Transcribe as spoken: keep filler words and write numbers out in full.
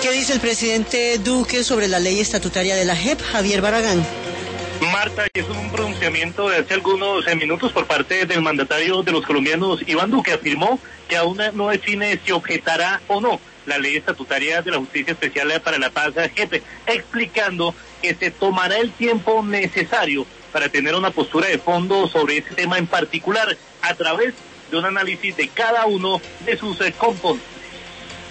¿Qué dice el presidente Duque sobre la ley estatutaria de la J E P, Javier Barragán? Marta, es un pronunciamiento de hace algunos minutos por parte del mandatario de los colombianos, Iván Duque, afirmó que aún no define si objetará o no la ley estatutaria de la Justicia Especial para la Paz, J E P, explicando que se tomará el tiempo necesario para tener una postura de fondo sobre ese tema en particular, a través de un análisis de cada uno de sus componentes.